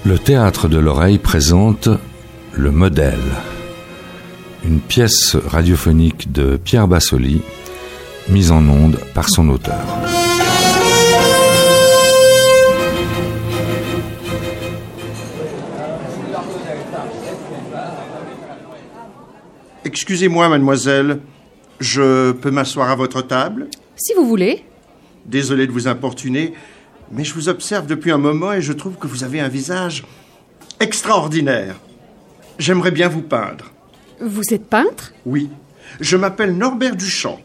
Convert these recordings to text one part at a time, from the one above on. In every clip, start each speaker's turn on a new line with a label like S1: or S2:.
S1: Le Théâtre de l'Oreille présente Le Modèle, une pièce radiophonique de Pierre Bassoli, mise en onde par son auteur.
S2: Excusez-moi, mademoiselle, je peux m'asseoir à votre table ?
S3: Si vous voulez.
S2: Désolé de vous importuner, mais je vous observe depuis un moment et je trouve que vous avez un visage extraordinaire. J'aimerais bien vous peindre.
S3: Vous êtes peintre ?
S2: Oui, je m'appelle Norbert Duchamp.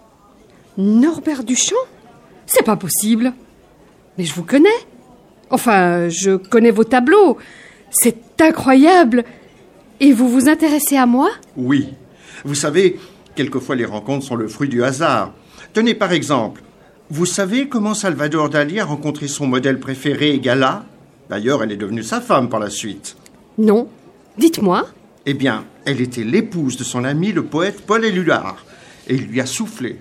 S3: Norbert Duchamp ? C'est pas possible. Mais je vous connais. Enfin, je connais vos tableaux. C'est incroyable. Et vous vous intéressez à moi ?
S2: Oui. Vous savez, quelquefois les rencontres sont le fruit du hasard. Tenez par exemple, vous savez comment Salvador Dali a rencontré son modèle préféré, Gala ? D'ailleurs, elle est devenue sa femme par la suite.
S3: Non. Dites-moi.
S2: Eh bien, elle était l'épouse de son ami, le poète Paul Éluard. Et il lui a soufflé.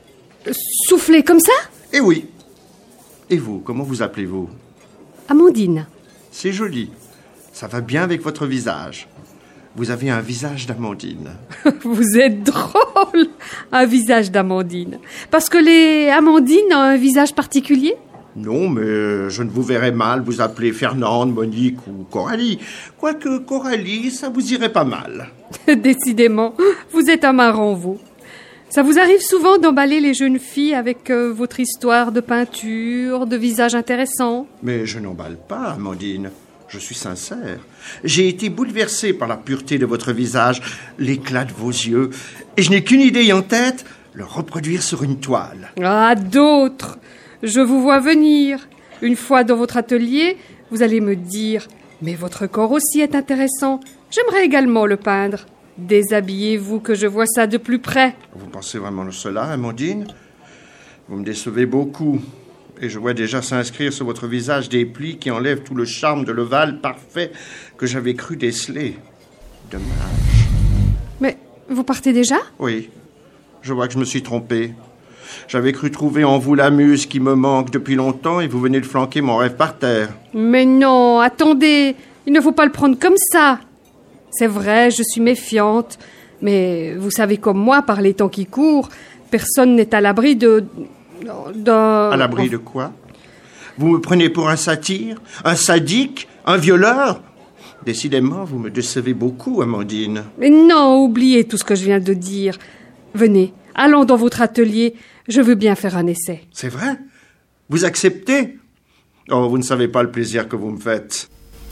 S3: Soufflé comme ça ?
S2: Eh oui. Et vous, comment vous appelez-vous ?
S3: Amandine.
S2: C'est joli. Ça va bien avec votre visage. Vous avez un visage d'Amandine.
S3: Vous êtes drôle. Un visage d'Amandine. Parce que les Amandines ont un visage particulier ?
S2: Non, mais je ne vous verrais mal vous appeler Fernande, Monique ou Coralie. Quoique Coralie, ça vous irait pas mal.
S3: Décidément, vous êtes un marrant, vous. Ça vous arrive souvent d'emballer les jeunes filles avec votre histoire de peinture, de visage intéressant ?
S2: Mais je n'emballe pas, Amandine. Je suis sincère. J'ai été bouleversé par la pureté de votre visage, l'éclat de vos yeux, et je n'ai qu'une idée en tête, le reproduire sur une toile.
S3: Ah, d'autres ! Je vous vois venir. Une fois dans votre atelier, vous allez me dire « Mais votre corps aussi est intéressant. J'aimerais également le peindre. Déshabillez-vous que je vois ça de plus près. »
S2: Vous pensez vraiment cela, Amandine ? Vous me décevez beaucoup. Et je vois déjà s'inscrire sur votre visage des plis qui enlèvent tout le charme de l'ovale parfait que j'avais cru déceler. Dommage.
S3: Mais vous partez déjà ?
S2: Oui, je vois que je me suis trompé. J'avais cru trouver en vous la muse qui me manque depuis longtemps et vous venez de flanquer mon rêve par terre.
S3: Mais non, attendez, il ne faut pas le prendre comme ça. C'est vrai, je suis méfiante, mais vous savez comme moi, par les temps qui courent, personne n'est à l'abri
S2: À l'abri de quoi ? Vous me prenez pour un satyre ? Un sadique ? Un violeur ? Décidément, vous me décevez beaucoup, Amandine.
S3: Mais non, oubliez tout ce que je viens de dire. Venez, allons dans votre atelier. Je veux bien faire un essai.
S2: C'est vrai ? Vous acceptez ? Oh, vous ne savez pas le plaisir que vous me faites.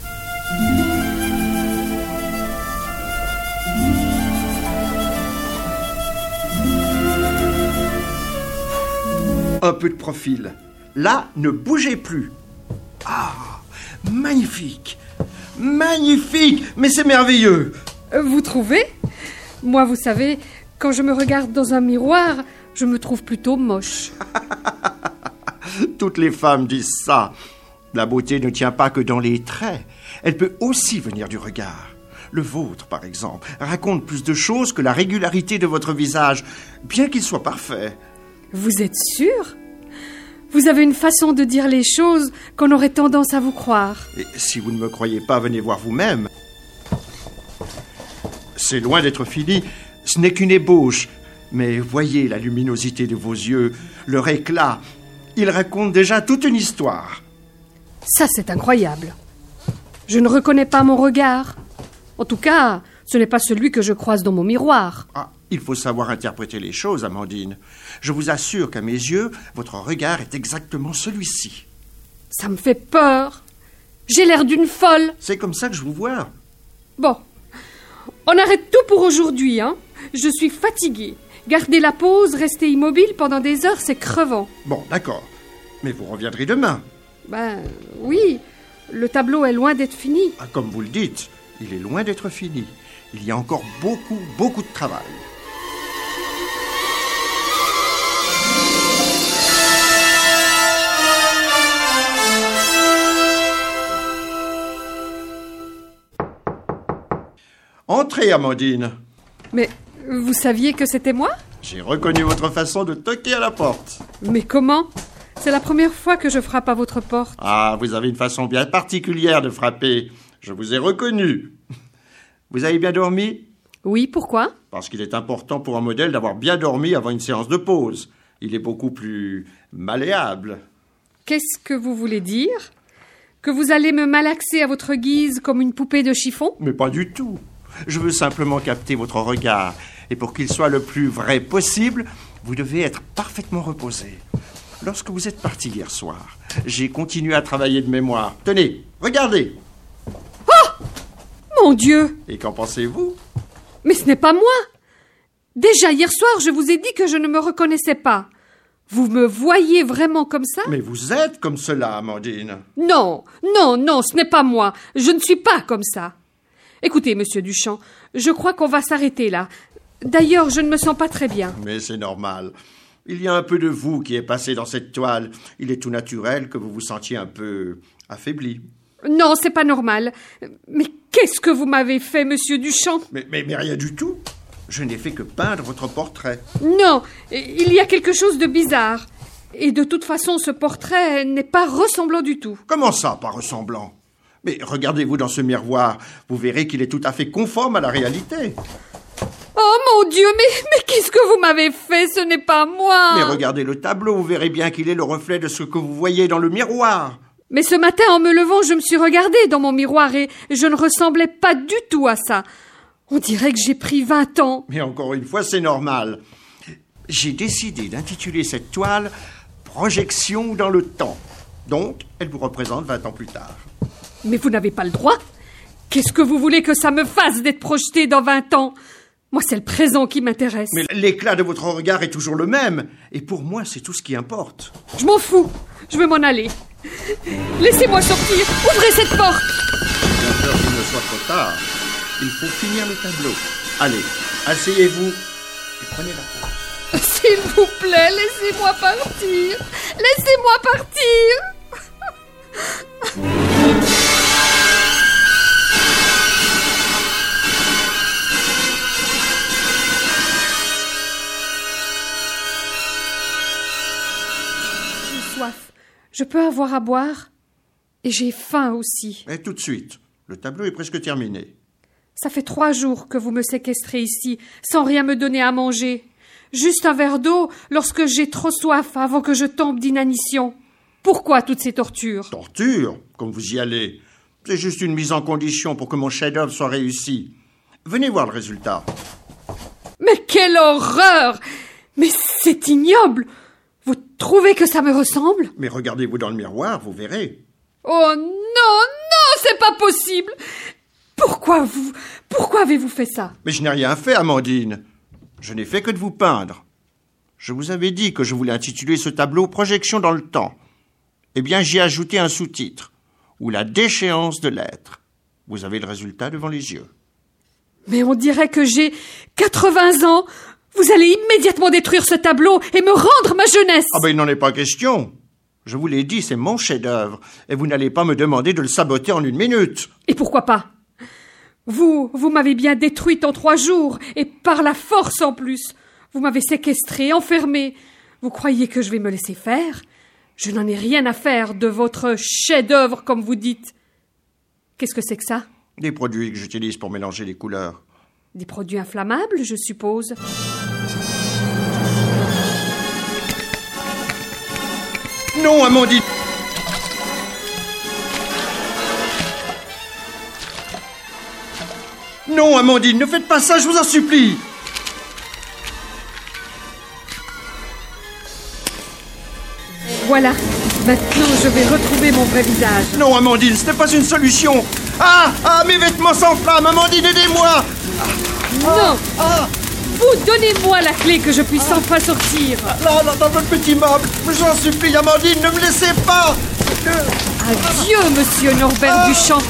S2: Un peu de profil. Là, ne bougez plus. Ah, magnifique. Magnifique, mais c'est merveilleux.
S3: Vous trouvez ? Moi, vous savez, quand je me regarde dans un miroir, je me trouve plutôt moche.
S2: Toutes les femmes disent ça. La beauté ne tient pas que dans les traits. Elle peut aussi venir du regard. Le vôtre, par exemple, raconte plus de choses que la régularité de votre visage, bien qu'il soit parfait.
S3: Vous êtes sûr ? Vous avez une façon de dire les choses qu'on aurait tendance à vous croire.
S2: Et si vous ne me croyez pas, venez voir vous-même. C'est loin d'être fini. Ce n'est qu'une ébauche. Mais voyez la luminosité de vos yeux, leur éclat. Ils racontent déjà toute une histoire.
S3: Ça, c'est incroyable. Je ne reconnais pas mon regard. En tout cas, ce n'est pas celui que je croise dans mon miroir.
S2: Ah, il faut savoir interpréter les choses, Amandine. Je vous assure qu'à mes yeux, votre regard est exactement celui-ci.
S3: Ça me fait peur. J'ai l'air d'une folle.
S2: C'est comme ça que je vous vois.
S3: Bon, on arrête tout pour aujourd'hui, hein. Je suis fatiguée. Garder la pose, rester immobile pendant des heures, c'est crevant.
S2: Bon, d'accord. Mais vous reviendrez demain.
S3: Ben, oui. Le tableau est loin d'être fini.
S2: Ah, comme vous le dites, il est loin d'être fini. Il y a encore beaucoup de travail. Entrez, Amandine.
S3: Mais vous saviez que c'était moi ?
S2: J'ai reconnu votre façon de toquer à la porte.
S3: Mais comment ? C'est la première fois que je frappe à votre porte.
S2: Ah, vous avez une façon bien particulière de frapper. Je vous ai reconnu. Vous avez bien dormi ?
S3: Oui, pourquoi ?
S2: Parce qu'il est important pour un modèle d'avoir bien dormi avant une séance de pose. Il est beaucoup plus malléable.
S3: Qu'est-ce que vous voulez dire ? Que vous allez me malaxer à votre guise comme une poupée de chiffon ?
S2: Mais pas du tout. Je veux simplement capter votre regard. Et pour qu'il soit le plus vrai possible, vous devez être parfaitement reposé. Lorsque vous êtes parti hier soir, j'ai continué à travailler de mémoire. Tenez, regardez.
S3: Oh ! Mon Dieu !
S2: Et qu'en pensez-vous ?
S3: Mais ce n'est pas moi ! Déjà hier soir, je vous ai dit que je ne me reconnaissais pas. Vous me voyez vraiment comme ça ?
S2: Mais vous êtes comme cela, Amandine.
S3: Non, ce n'est pas moi. Je ne suis pas comme ça. Écoutez, monsieur Duchamp, je crois qu'on va s'arrêter là. D'ailleurs, je ne me sens pas très bien.
S2: Mais c'est normal. Il y a un peu de vous qui est passé dans cette toile. Il est tout naturel que vous vous sentiez un peu affaibli.
S3: Non, c'est pas normal. Mais qu'est-ce que vous m'avez fait, monsieur Duchamp ?
S2: Mais rien du tout. Je n'ai fait que peindre votre portrait.
S3: Non, il y a quelque chose de bizarre. Et de toute façon, ce portrait n'est pas ressemblant du tout.
S2: Comment ça, pas ressemblant ? Mais regardez-vous dans ce miroir. Vous verrez qu'il est tout à fait conforme à la réalité.
S3: Oh mon Dieu, mais qu'est-ce que vous m'avez fait ? Ce n'est pas moi.
S2: Mais regardez le tableau, vous verrez bien qu'il est le reflet de ce que vous voyez dans le miroir.
S3: Mais ce matin, en me levant, je me suis regardée dans mon miroir et je ne ressemblais pas du tout à ça. On dirait que j'ai pris 20 ans.
S2: Mais encore une fois, c'est normal. J'ai décidé d'intituler cette toile « Projection dans le temps ». Donc, elle vous représente 20 ans plus tard.
S3: Mais vous n'avez pas le droit. Qu'est-ce que vous voulez que ça me fasse d'être projeté dans 20 ans ? Moi, c'est le présent qui m'intéresse.
S2: Mais l'éclat de votre regard est toujours le même. Et pour moi, c'est tout ce qui importe.
S3: Je m'en fous. Je veux m'en aller. Laissez-moi sortir. Ouvrez cette porte.
S2: J'ai peur qu'il ne soit trop tard. Il faut finir le tableau. Allez, asseyez-vous et prenez la pause.
S3: S'il vous plaît, laissez-moi partir. Laissez-moi partir. J'ai soif. Je peux avoir à boire ? Et j'ai faim aussi.
S2: Et tout de suite. Le tableau est presque terminé.
S3: Ça fait 3 jours que vous me séquestrez ici, sans rien me donner à manger. Juste un verre d'eau lorsque j'ai trop soif avant que je tombe d'inanition. Pourquoi toutes ces tortures ?
S2: Torture, comme vous y allez. C'est juste une mise en condition pour que mon chef-d'œuvre soit réussi. Venez voir le résultat.
S3: Mais quelle horreur ! Mais c'est ignoble ! Vous trouvez que ça me ressemble ?
S2: Mais regardez-vous dans le miroir, vous verrez.
S3: Oh non, c'est pas possible ! Pourquoi avez-vous fait ça ?
S2: Mais je n'ai rien fait, Amandine. Je n'ai fait que de vous peindre. Je vous avais dit que je voulais intituler ce tableau « Projection dans le temps ». Eh bien, j'y ai ajouté un sous-titre, ou « La déchéance de l'être ». Vous avez le résultat devant les yeux.
S3: Mais on dirait que j'ai 80 ans. Vous allez immédiatement détruire ce tableau et me rendre ma jeunesse.
S2: Ah ben, il n'en est pas question. Je vous l'ai dit, c'est mon chef-d'œuvre, et vous n'allez pas me demander de le saboter en 1 minute.
S3: Et pourquoi pas ? Vous m'avez bien détruite en 3 jours, et par la force en plus. Vous m'avez séquestrée, enfermée. Vous croyez que je vais me laisser faire ? Je n'en ai rien à faire de votre chef-d'œuvre, comme vous dites. Qu'est-ce que c'est que ça ?
S2: Des produits que j'utilise pour mélanger les couleurs.
S3: Des produits inflammables, je suppose.
S2: Non, Amandine! Non, Amandine, ne faites pas ça, je vous en supplie!
S3: Voilà, maintenant je vais retrouver mon vrai visage.
S2: Non, Amandine, ce n'est pas une solution! Ah, mes vêtements s'enflamment, Amandine, aidez-moi!
S3: Non! Vous, donnez-moi la clé que je puisse enfin sortir.
S2: Là, dans votre petit meuble, je vous en supplie, Amandine, ne me laissez pas!
S3: Adieu, monsieur Norbert Duchamp.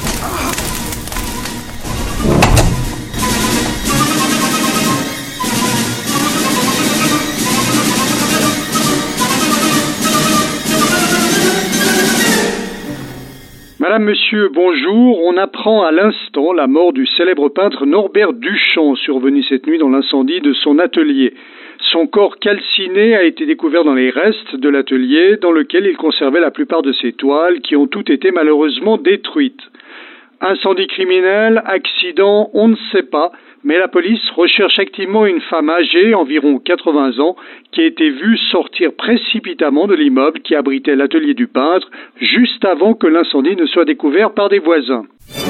S4: Madame, monsieur, bonjour. On apprend à l'instant la mort du célèbre peintre Norbert Duchamp, survenu cette nuit dans l'incendie de son atelier. Son corps calciné a été découvert dans les restes de l'atelier dans lequel il conservait la plupart de ses toiles qui ont toutes été malheureusement détruites. Incendie criminel, accident, on ne sait pas, mais la police recherche activement une femme âgée, environ 80 ans, qui a été vue sortir précipitamment de l'immeuble qui abritait l'atelier du peintre juste avant que l'incendie ne soit découvert par des voisins.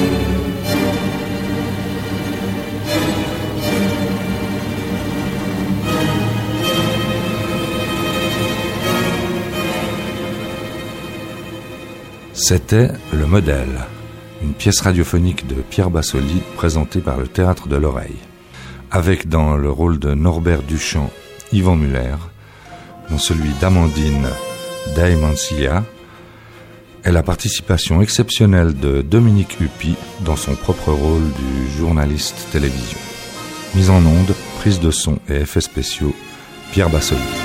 S1: C'était Le Modèle, une pièce radiophonique de Pierre Bassoli présentée par le Théâtre de l'Oreille, avec dans le rôle de Norbert Duchamp, Yvan Muller, dans celui d'Amandine Day Mancilla, et la participation exceptionnelle de Dominique Huppy dans son propre rôle du journaliste télévision. Mise en onde, prise de son et effets spéciaux, Pierre Bassoli.